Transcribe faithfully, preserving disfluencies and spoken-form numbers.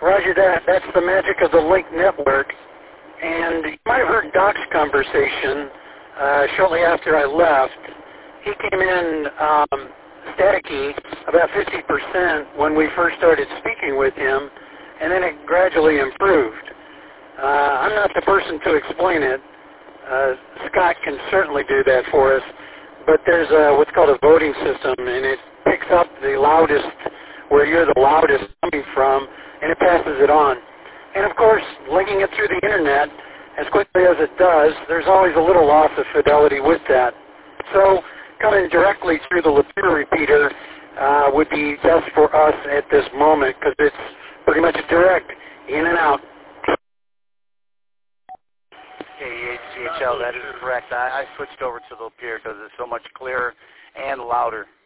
Roger that. That's the magic of the Link Network. And you might have heard Doc's conversation uh, shortly after I left. He came in um, staticky about fifty percent when we first started speaking with him, and then it gradually improved. Uh, I'm not the person to explain it. Uh, Scott can certainly do that for us, but there's a, what's called a voting system, and it picks up the loudest, where you're the loudest coming from, and it passes it on. And of course, linking it through the internet, as quickly as it does, there's always a little loss of fidelity with that. So coming directly through the Lapeer repeater uh, would be best for us at this moment, because it's pretty much direct, in and out. K E H C H L, that is correct. I, I switched over to the Lapeer because it's so much clearer and louder.